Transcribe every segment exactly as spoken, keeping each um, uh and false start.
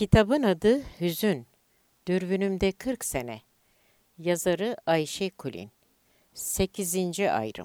Kitabın adı Hüzün. Dürbünümde kırk sene. Yazarı Ayşe Kulin. Sekizinci ayrım.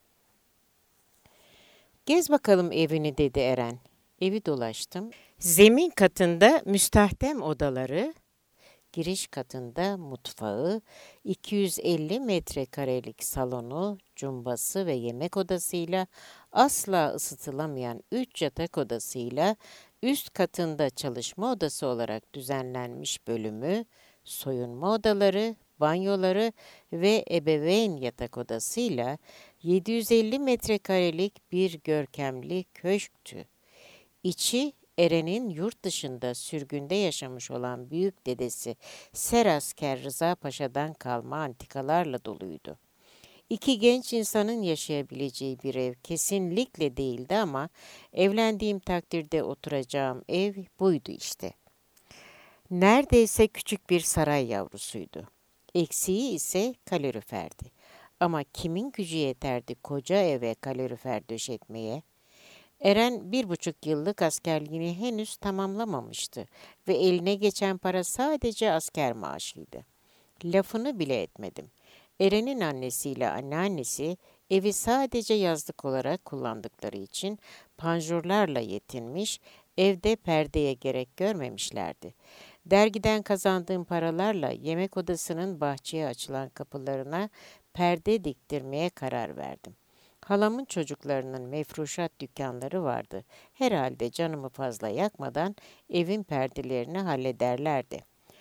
Gez bakalım evini dedi Eren. Evi dolaştım. Zemin katında müstahdem odaları, giriş katında mutfağı, iki yüz elli metrekarelik salonu, cumbası ve yemek odasıyla, asla ısıtılamayan üç yatak odasıyla, üst katında çalışma odası olarak düzenlenmiş bölümü, soyunma odaları, banyoları ve ebeveyn yatak odasıyla yedi yüz elli metrekarelik bir görkemli köşktü. İçi Eren'in yurt dışında sürgünde yaşamış olan büyük dedesi Serasker Rıza Paşa'dan kalma antikalarla doluydu. İki genç insanın yaşayabileceği bir ev kesinlikle değildi ama evlendiğim takdirde oturacağım ev buydu işte. Neredeyse küçük bir saray yavrusuydu. Eksiği ise kaloriferdi. Ama kimin gücü yeterdi koca eve kalorifer döşetmeye? Eren bir buçuk yıllık askerliğini henüz tamamlamamıştı ve eline geçen para sadece asker maaşıydı. Lafını bile etmedim. Eren'in annesiyle anneannesi evi sadece yazlık olarak kullandıkları için panjurlarla yetinmiş, evde perdeye gerek görmemişlerdi. Dergiden kazandığım paralarla yemek odasının bahçeye açılan kapılarına perde diktirmeye karar verdim. Halamın çocuklarının mefruşat dükkanları vardı. Herhalde canımı fazla yakmadan evin perdelerini hallederlerdi.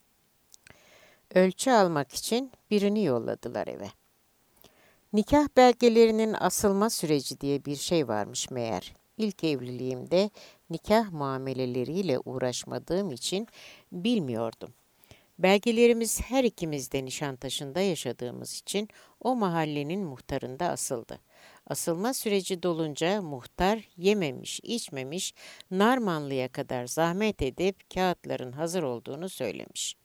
Ölçü almak için birini yolladılar eve. Nikah belgelerinin asılma süreci diye bir şey varmış meğer. İlk evliliğimde nikah muameleleriyle uğraşmadığım için bilmiyordum. Belgelerimiz her ikimiz de Nişantaşı'nda yaşadığımız için o mahallenin muhtarında asıldı. Asılma süreci dolunca muhtar yememiş, içmemiş, Narmanlı'ya kadar zahmet edip kağıtların hazır olduğunu söylemiş.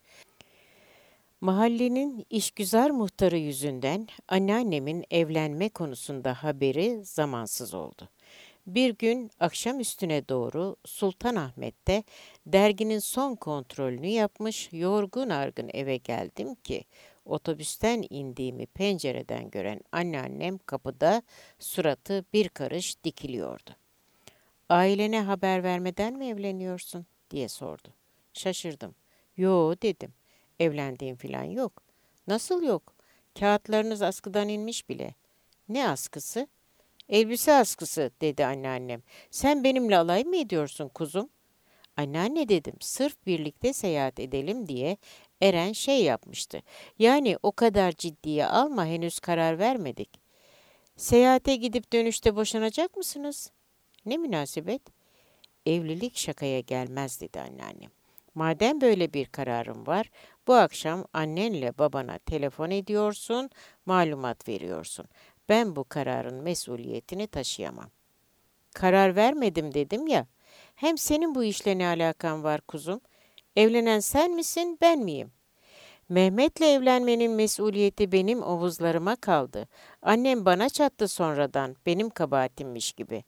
Mahallenin işgüzar muhtarı yüzünden anneannemin evlenme konusunda haberi zamansız oldu. Bir gün akşam üstüne doğru Sultanahmet'te derginin son kontrolünü yapmış, yorgun argın eve geldim ki otobüsten indiğimi pencereden gören anneannem kapıda suratı bir karış dikiliyordu. "Ailene haber vermeden mi evleniyorsun?" diye sordu. Şaşırdım. "Yo" dedim. "Evlendiğim falan yok." "Nasıl yok? Kağıtlarınız askıdan inmiş bile." "Ne askısı?" "Elbise askısı" dedi anneannem. "Sen benimle alay mı ediyorsun kuzum?" "Anneanne" dedim, "sırf birlikte seyahat edelim diye Eren şey yapmıştı. Yani o kadar ciddiye alma, henüz karar vermedik." "Seyahate gidip dönüşte boşanacak mısınız?" "Ne münasebet?" "Evlilik şakaya gelmez" dedi anneannem. "Madem böyle bir kararın var, bu akşam annenle babana telefon ediyorsun, malumat veriyorsun. Ben bu kararın mesuliyetini taşıyamam." "Karar vermedim dedim ya." "Hem senin bu işle ne alakan var kuzum? Evlenen sen misin, ben miyim?" "Mehmet'le evlenmenin mesuliyeti benim omuzlarıma kaldı. Annem bana çattı sonradan, benim kabahatimmiş gibi."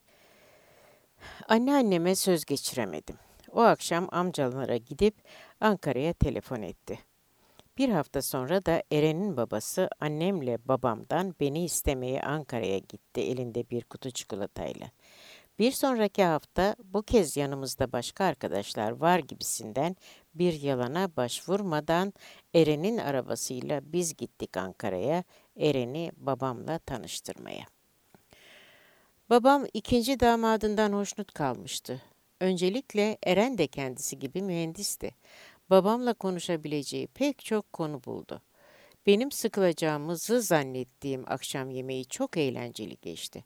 Anneanneme söz geçiremedim. O akşam amcalara gidip Ankara'ya telefon etti. Bir hafta sonra da Eren'in babası annemle babamdan beni istemeye Ankara'ya gitti elinde bir kutu çikolatayla. Bir sonraki hafta bu kez yanımızda başka arkadaşlar var gibisinden bir yalana başvurmadan Eren'in arabasıyla biz gittik Ankara'ya, Eren'i babamla tanıştırmaya. Babam ikinci damadından hoşnut kalmıştı. Öncelikle Eren de kendisi gibi mühendisti. Babamla konuşabileceği pek çok konu buldu. Benim sıkılacağımızı zannettiğim akşam yemeği çok eğlenceli geçti.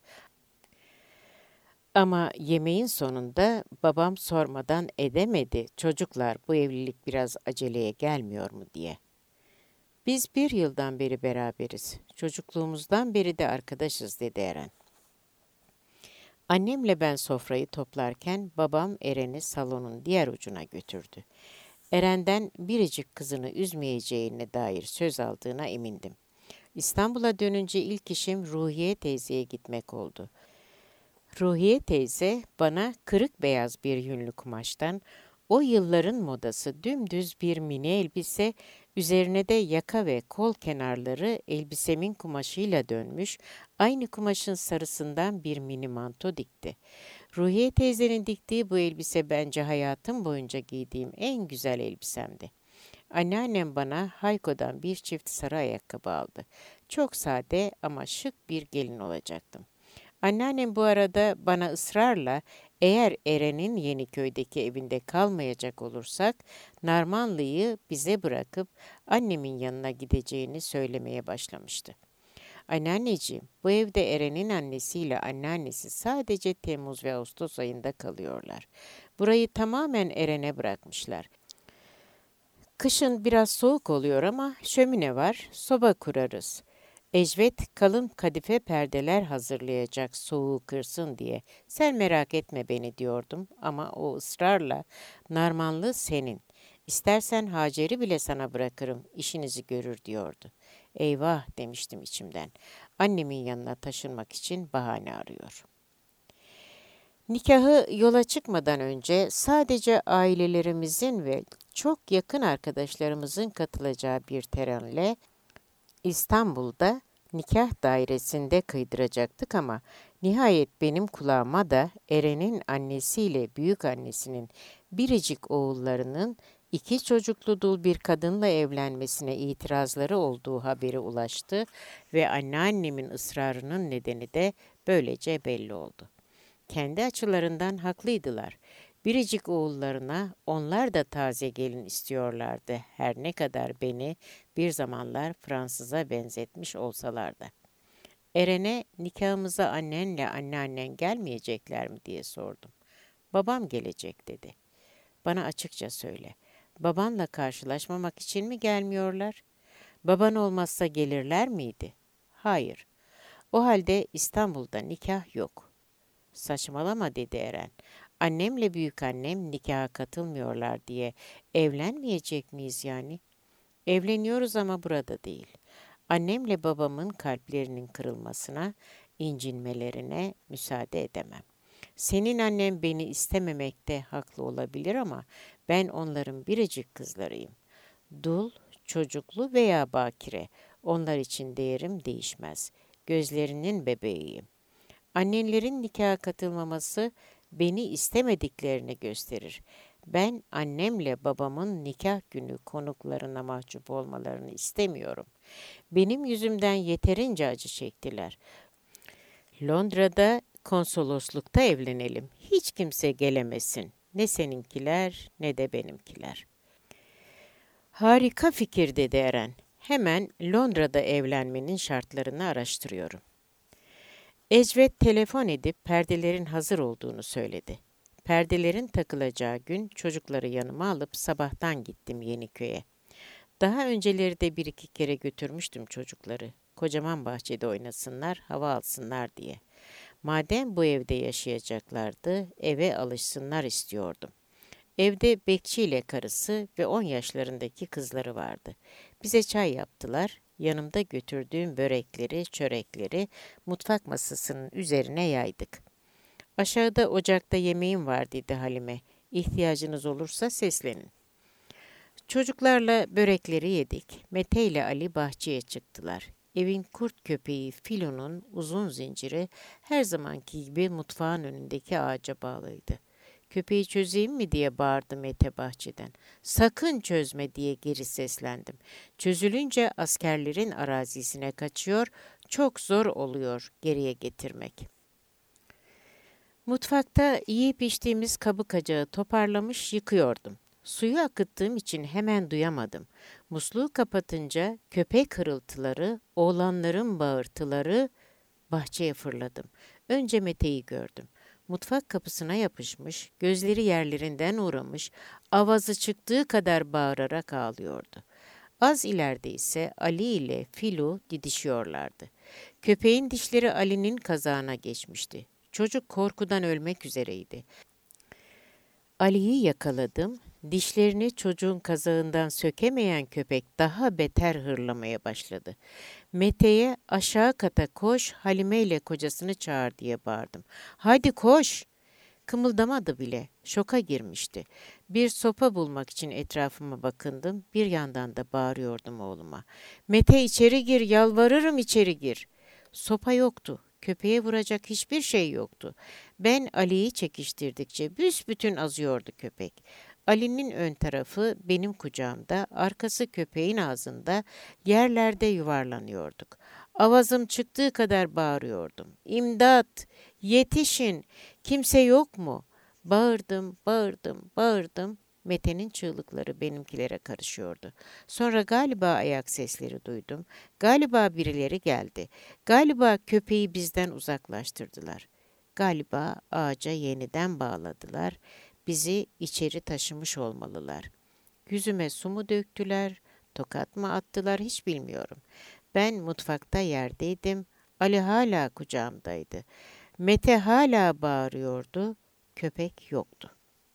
Ama yemeğin sonunda babam sormadan edemedi, "Çocuklar, bu evlilik biraz aceleye gelmiyor mu?" diye. "Biz bir yıldan beri beraberiz. Çocukluğumuzdan beri de arkadaşız" dedi Eren. Annemle ben sofrayı toplarken babam Eren'i salonun diğer ucuna götürdü. Eren'den biricik kızını üzmeyeceğine dair söz aldığına emindim. İstanbul'a dönünce ilk işim Ruhiye teyzeye gitmek oldu. Ruhiye teyze bana kırık beyaz bir yünlü kumaştan O yılların modası dümdüz bir mini elbise, üzerine de yaka ve kol kenarları elbisemin kumaşıyla dönmüş, aynı kumaşın sarısından bir mini manto dikti. Ruhiye teyzenin diktiği bu elbise bence hayatım boyunca giydiğim en güzel elbisemdi. Anneannem bana Hayko'dan bir çift sarı ayakkabı aldı. Çok sade ama şık bir gelin olacaktım. Anneannem bu arada bana ısrarla eğer Eren'in Yeniköy'deki evinde kalmayacak olursak Narmanlı'yı bize bırakıp annemin yanına gideceğini söylemeye başlamıştı. Anneanneciğim, bu evde Eren'in annesiyle anneannesi sadece Temmuz ve Ağustos ayında kalıyorlar. Burayı tamamen Eren'e bırakmışlar. Kışın biraz soğuk oluyor ama şömine var, soba kurarız. Ecvet kalın kadife perdeler hazırlayacak soğuğu kırsın diye. Sen merak etme beni diyordum ama o ısrarla Narmanlı senin. İstersen Hacer'i bile sana bırakırım, işinizi görür diyordu. Eyvah demiştim içimden. Annemin yanına taşınmak için bahane arıyor. Nikahı yola çıkmadan önce sadece ailelerimizin ve çok yakın arkadaşlarımızın katılacağı bir törenle İstanbul'da nikah dairesinde kıydıracaktık ama nihayet benim kulağıma da Eren'in annesiyle büyük annesinin biricik oğullarının iki çocuklu dul bir kadınla evlenmesine itirazları olduğu haberi ulaştı ve anneannemin ısrarının nedeni de böylece belli oldu. Kendi açılarından haklıydılar. Biricik oğullarına onlar da taze gelin istiyorlardı her ne kadar beni bir zamanlar Fransız'a benzetmiş olsalar da. Eren'e nikahımıza annenle anneannen gelmeyecekler mi diye sordum. Babam gelecek dedi. Bana açıkça söyle. Babanla karşılaşmamak için mi gelmiyorlar? Baban olmazsa gelirler miydi? Hayır. O halde İstanbul'da nikah yok. Saçmalama dedi Eren. Annemle büyükannem nikaha katılmıyorlar diye evlenmeyecek miyiz yani? Evleniyoruz ama burada değil. Annemle babamın kalplerinin kırılmasına, incinmelerine müsaade edemem. Senin annen beni istememekte haklı olabilir ama ben onların biricik kızlarıyım. Dul, çocuklu veya bakire, onlar için değerim değişmez. Gözlerinin bebeğiyim. Annenlerin nikaha katılmaması beni istemediklerini gösterir. Ben annemle babamın nikah günü konuklarına mahcup olmalarını istemiyorum. Benim yüzümden yeterince acı çektiler. Londra'da konsoloslukta evlenelim. Hiç kimse gelemesin. Ne seninkiler ne de benimkiler. Harika fikir dedi Eren. Hemen Londra'da evlenmenin şartlarını araştırıyorum. Ecvet telefon edip perdelerin hazır olduğunu söyledi. Perdelerin takılacağı gün çocukları yanıma alıp sabahtan gittim Yeniköy'e. Daha önceleri de bir iki kere götürmüştüm çocukları. Kocaman bahçede oynasınlar, hava alsınlar diye. Madem bu evde yaşayacaklardı, eve alışsınlar istiyordum. Evde bekçiyle karısı ve on yaşlarındaki kızları vardı. Bize çay yaptılar. Yanımda götürdüğüm börekleri, çörekleri mutfak masasının üzerine yaydık. Aşağıda ocakta yemeğim var dedi Halime. İhtiyacınız olursa seslenin. Çocuklarla börekleri yedik. Mete ile Ali bahçeye çıktılar. Evin kurt köpeği Filo'nun uzun zinciri her zamanki gibi mutfağın önündeki ağaca bağlıydı. Köpeği çözeyim mi diye bağırdı Mete bahçeden. Sakın çözme diye geri seslendim. Çözülünce askerlerin arazisine kaçıyor, çok zor oluyor geriye getirmek. Mutfakta yiyip içtiğimiz kabı kacağı toparlamış yıkıyordum. Suyu akıttığım için hemen duyamadım. Musluğu kapatınca köpek hırıltıları, oğlanların bağırtıları, bahçeye fırladım. Önce Mete'yi gördüm. Mutfak kapısına yapışmış, gözleri yerlerinden uğramış, avazı çıktığı kadar bağırarak ağlıyordu. Az ileride ise Ali ile Filo didişiyorlardı. Köpeğin dişleri Ali'nin kazağına geçmişti. Çocuk korkudan ölmek üzereydi. Ali'yi yakaladım. Dişlerini çocuğun kazağından sökemeyen köpek daha beter hırlamaya başladı. Mete'ye aşağı kata koş, Halime ile kocasını çağır diye bağırdım. Hadi koş! Kımıldamadı bile, şoka girmişti. Bir sopa bulmak için etrafıma bakındım, bir yandan da bağırıyordum oğluma. Mete içeri gir, yalvarırım içeri gir. Sopa yoktu, köpeğe vuracak hiçbir şey yoktu. Ben Ali'yi çekiştirdikçe büsbütün azıyordu köpek. Ali'nin ön tarafı benim kucağımda, arkası köpeğin ağzında, yerlerde yuvarlanıyorduk. Avazım çıktığı kadar bağırıyordum. İmdat! Yetişin! Kimse yok mu? Bağırdım, bağırdım, bağırdım. Mete'nin çığlıkları benimkilere karışıyordu. Sonra galiba ayak sesleri duydum. Galiba birileri geldi. Galiba köpeği bizden uzaklaştırdılar. Galiba ağaca yeniden bağladılar. Bizi içeri taşımış olmalılar. Yüzüme su mu döktüler, tokat mı attılar hiç bilmiyorum. Ben mutfakta yerdeydim. Ali hala kucağımdaydı. Mete hala bağırıyordu. Köpek yoktu.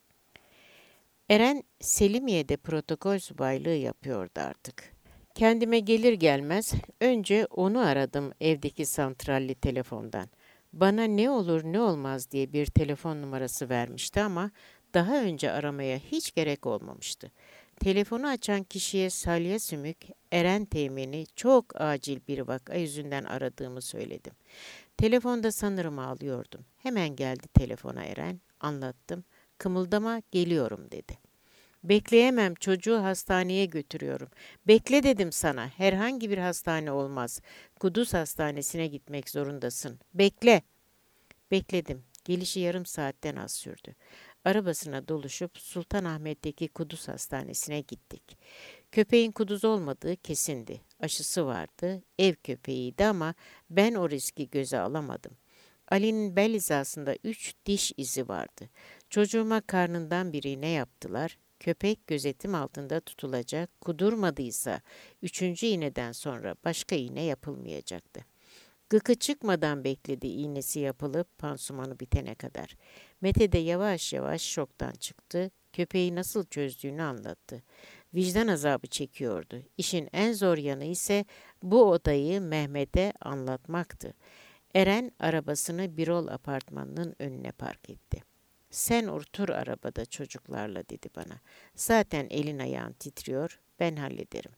Eren Selimiye'de protokol subaylığı yapıyordu artık. Kendime gelir gelmez önce onu aradım evdeki santralli telefondan. Bana ne olur ne olmaz diye bir telefon numarası vermişti ama daha önce aramaya hiç gerek olmamıştı. Telefonu açan kişiye salya sümük, Eren Teğmen'i çok acil bir vaka yüzünden aradığımı söyledim. Telefonda sanırım ağlıyordum. Hemen geldi telefona Eren, anlattım. Kımıldama, geliyorum dedi. Bekleyemem, çocuğu hastaneye götürüyorum. Bekle dedim sana, herhangi bir hastane olmaz. Kudüs Hastanesi'ne gitmek zorundasın. Bekle. Bekledim. Gelişi yarım saatten az sürdü. Arabasına doluşup Sultanahmet'teki Kudüs Hastanesi'ne gittik. Köpeğin kuduz olmadığı kesindi. Aşısı vardı, ev köpeğiydi ama ben o riski göze alamadım. Ali'nin bel hizasında üç diş izi vardı. Çocuğuma karnından bir iğne yaptılar. Köpek gözetim altında tutulacak, kudurmadıysa üçüncü iğneden sonra başka iğne yapılmayacaktı. Gıkı çıkmadan bekledi iğnesi yapılıp pansumanı bitene kadar. Mete de yavaş yavaş şoktan çıktı. Köpeği nasıl çözdüğünü anlattı. Vicdan azabı çekiyordu. İşin en zor yanı ise bu odayı Mehmet'e anlatmaktı. Eren arabasını Birol apartmanının önüne park etti. Sen otur arabada çocuklarla dedi bana. Zaten elin ayağın titriyor, ben hallederim.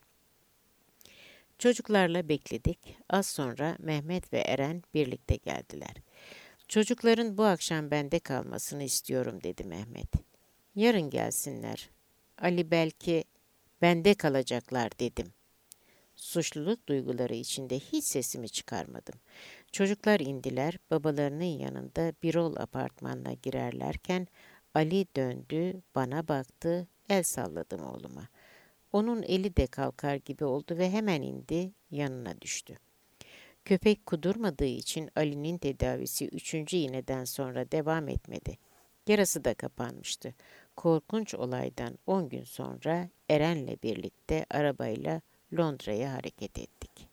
Çocuklarla bekledik. Az sonra Mehmet ve Eren birlikte geldiler. Çocukların bu akşam bende kalmasını istiyorum dedi Mehmet. Yarın gelsinler. Ali belki bende kalacaklar dedim. Suçluluk duyguları içinde hiç sesimi çıkarmadım. Çocuklar indiler, babalarının yanında Birol apartmanına girerlerken Ali döndü, bana baktı, el salladım oğluma. Onun eli de kalkar gibi oldu ve hemen indi, yanına düştü. Köpek kudurmadığı için Ali'nin tedavisi üçüncü iğneden sonra devam etmedi. Yarası da kapanmıştı. Korkunç olaydan on gün sonra Eren'le birlikte arabayla Londra'ya hareket ettik.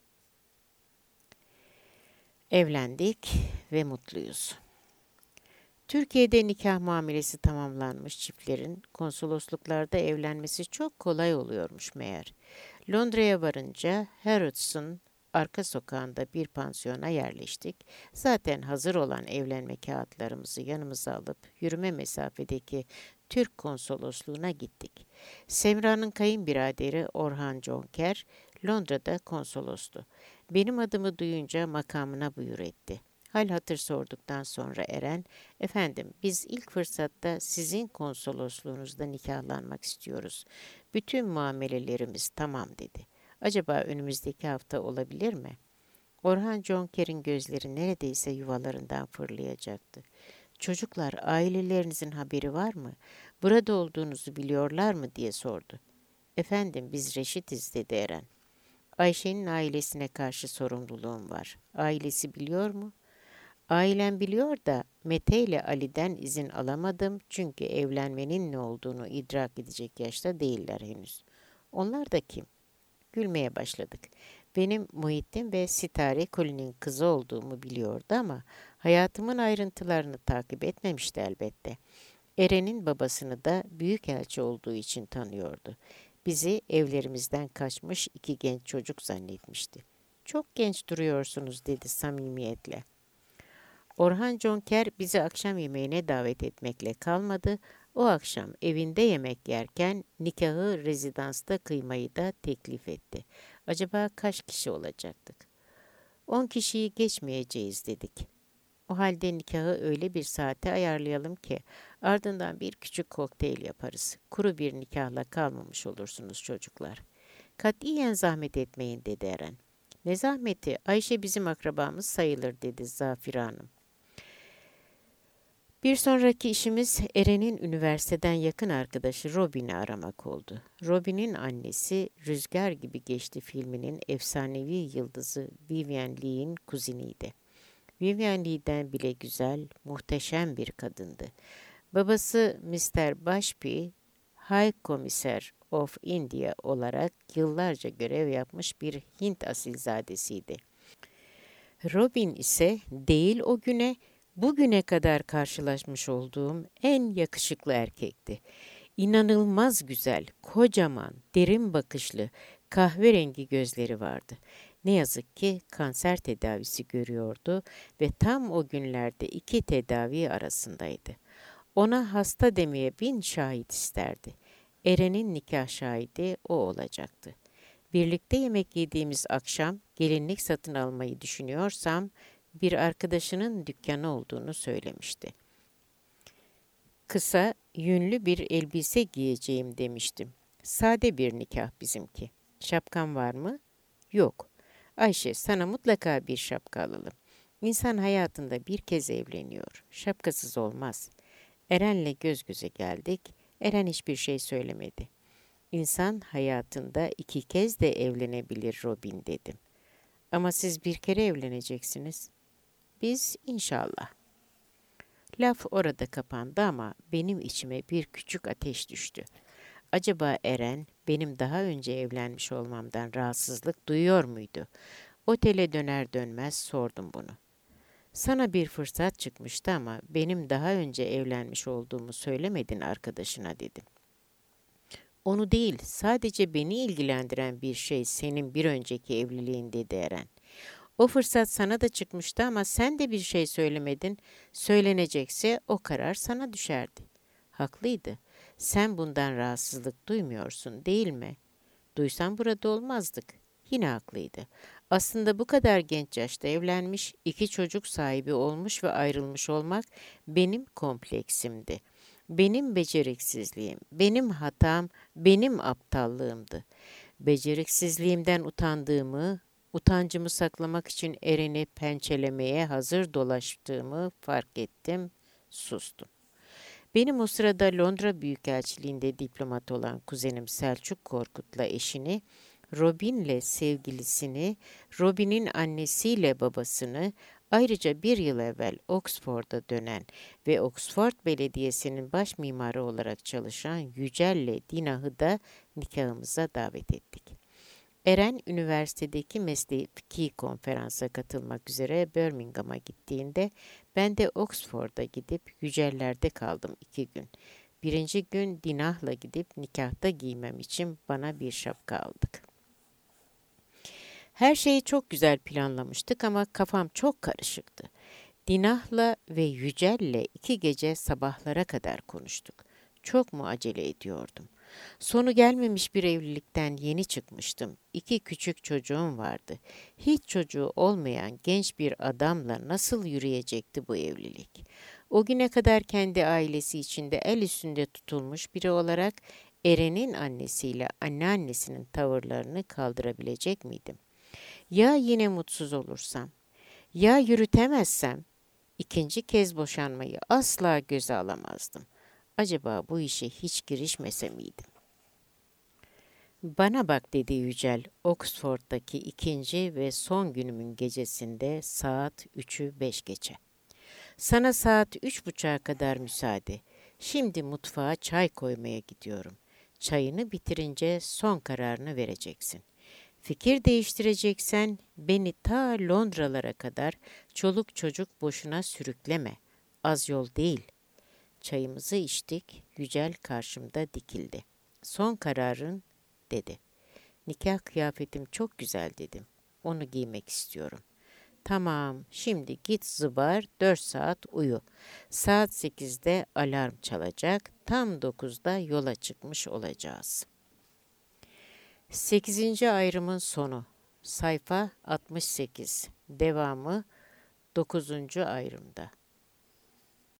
Evlendik ve mutluyuz. Türkiye'de nikah muamelesi tamamlanmış çiftlerin konsolosluklarda evlenmesi çok kolay oluyormuş meğer. Londra'ya varınca Harrods'un arka sokağında bir pansiyona yerleştik. Zaten hazır olan evlenme kağıtlarımızı yanımıza alıp yürüme mesafedeki Türk konsolosluğuna gittik. Semra'nın kayınbiraderi Orhan Conker Londra'da konsolostu. Benim adımı duyunca makamına buyur etti. Hal hatır sorduktan sonra Eren, efendim biz ilk fırsatta sizin konsolosluğunuzda nikahlanmak istiyoruz. Bütün muamelelerimiz tamam dedi. Acaba önümüzdeki hafta olabilir mi? Orhan Conker'in gözleri neredeyse yuvalarından fırlayacaktı. Çocuklar, ailelerinizin haberi var mı? Burada olduğunuzu biliyorlar mı diye sordu. Efendim biz reşitiz dedi Eren. Ayşe'nin ailesine karşı sorumluluğum var. Ailesi biliyor mu? Ailem biliyor da Mete ile Ali'den izin alamadım çünkü evlenmenin ne olduğunu idrak edecek yaşta değiller henüz. Onlar da kim? Gülmeye başladık. Benim Muhittin ve Sitare Kuli'nin kızı olduğumu biliyordu ama hayatımın ayrıntılarını takip etmemişti elbette. Eren'in babasını da büyükelçi olduğu için tanıyordu. Bizi evlerimizden kaçmış iki genç çocuk zannetmişti. Çok genç duruyorsunuz dedi samimiyetle. Orhan Conker bizi akşam yemeğine davet etmekle kalmadı. O akşam evinde yemek yerken nikahı rezidansta kıymayı da teklif etti. Acaba kaç kişi olacaktık? On kişiyi geçmeyeceğiz dedik. O halde nikahı öyle bir saate ayarlayalım ki ardından bir küçük kokteyl yaparız. Kuru bir nikahla kalmamış olursunuz çocuklar. Katiyen zahmet etmeyin dedi Eren. Ne zahmeti? Ayşe bizim akrabamız sayılır dedi Zafira Hanım. Bir sonraki işimiz Eren'in üniversiteden yakın arkadaşı Robin'i aramak oldu. Robin'in annesi Rüzgar Gibi Geçti filminin efsanevi yıldızı Vivien Leigh'in kuziniydi. Vivien Leigh'den bile güzel, muhteşem bir kadındı. Babası mister Bashby, High Commissioner of India olarak yıllarca görev yapmış bir Hint asilzadesiydi. Robin ise değil o güne, bugüne kadar karşılaşmış olduğum en yakışıklı erkekti. İnanılmaz güzel, kocaman, derin bakışlı, kahverengi gözleri vardı. Ne yazık ki kanser tedavisi görüyordu ve tam o günlerde iki tedavi arasındaydı. Ona hasta demeye bin şahit isterdi. Eren'in nikah şahidi o olacaktı. Birlikte yemek yediğimiz akşam gelinlik satın almayı düşünüyorsam bir arkadaşının dükkanı olduğunu söylemişti. Kısa, yünlü bir elbise giyeceğim demiştim. Sade bir nikah bizimki. Şapkan var mı? Yok. Ayşe, sana mutlaka bir şapka alalım. İnsan hayatında bir kez evleniyor. Şapkasız olmaz. Eren'le göz göze geldik. Eren hiçbir şey söylemedi. İnsan hayatında iki kez de evlenebilir Robin dedim. Ama siz bir kere evleneceksiniz. Biz inşallah. Laf orada kapandı ama benim içime bir küçük ateş düştü. Acaba Eren benim daha önce evlenmiş olmamdan rahatsızlık duyuyor muydu? Otele döner dönmez sordum bunu. Sana bir fırsat çıkmıştı ama benim daha önce evlenmiş olduğumu söylemedin arkadaşına dedim. Onu değil, sadece beni ilgilendiren bir şey senin bir önceki evliliğin dedi Eren. O fırsat sana da çıkmıştı ama sen de bir şey söylemedin. Söylenecekse o karar sana düşerdi. Haklıydı. Sen bundan rahatsızlık duymuyorsun, değil mi? Duysan burada olmazdık. Yine haklıydı. Aslında bu kadar genç yaşta evlenmiş, iki çocuk sahibi olmuş ve ayrılmış olmak benim kompleksimdi. Benim beceriksizliğim, benim hatam, benim aptallığımdı. Beceriksizliğimden utandığımı, utancımı saklamak için Eren'i pençelemeye hazır dolaştığımı fark ettim, sustum. Benim o sırada Londra Büyükelçiliğinde diplomat olan kuzenim Selçuk Korkut'la eşini, Robin'le sevgilisini, Robin'in annesiyle babasını, ayrıca bir yıl evvel Oxford'a dönen ve Oxford Belediyesi'nin baş mimarı olarak çalışan Yücel'le Dinah'ı da nikahımıza davet ettik. Eren, üniversitedeki mesleki konferansa katılmak üzere Birmingham'a gittiğinde ben de Oxford'a gidip Yüceller'de kaldım iki gün. Birinci gün Dinah'la gidip nikahta giymem için bana bir şapka aldık. Her şeyi çok güzel planlamıştık ama kafam çok karışıktı. Dinah'la ve Yücel'le iki gece sabahlara kadar konuştuk. Çok mu acele ediyordum? Sonu gelmemiş bir evlilikten yeni çıkmıştım. İki küçük çocuğum vardı. Hiç çocuğu olmayan genç bir adamla nasıl yürüyecekti bu evlilik? O güne kadar kendi ailesi içinde el üstünde tutulmuş biri olarak Eren'in annesiyle anneannesinin tavırlarını kaldırabilecek miydim? Ya yine mutsuz olursam? Ya yürütemezsem? İkinci kez boşanmayı asla göze alamazdım. Acaba bu işe hiç girişmese miydim? Bana bak dedi Yücel, Oxford'daki ikinci ve son günümün gecesinde saat üçü beş geçe. Sana saat üç buçuğa kadar müsaade. Şimdi mutfağa çay koymaya gidiyorum. Çayını bitirince son kararını vereceksin. Fikir değiştireceksen beni ta Londralara kadar çoluk çocuk boşuna sürükleme. Az yol değil. Çayımızı içtik, Yücel karşımda dikildi. Son kararın dedi. Nikah kıyafetim çok güzel dedim. Onu giymek istiyorum. Tamam, şimdi git zıbar, dört saat uyu. Saat sekizde alarm çalacak, tam dokuzda yola çıkmış olacağız. Sekizinci ayrımın sonu. Sayfa altmış sekiz. Devamı dokuzuncu ayrımda.